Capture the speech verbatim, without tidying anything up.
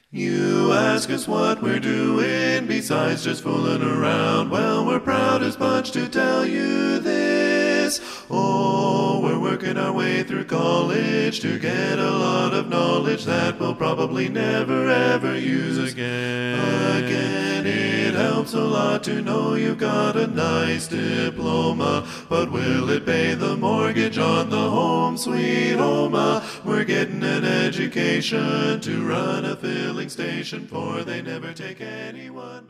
You ask us what we're doing besides just fooling around. Well, we're proud as punch to tell you this. Oh, we're working our way through college to get a lot of knowledge that we'll probably never ever use again. Again, it helps a lot to know you've got a nice diploma, but will it pay the mortgage on the home sweet home? We're getting an education to run a filling station, for they never take anyone.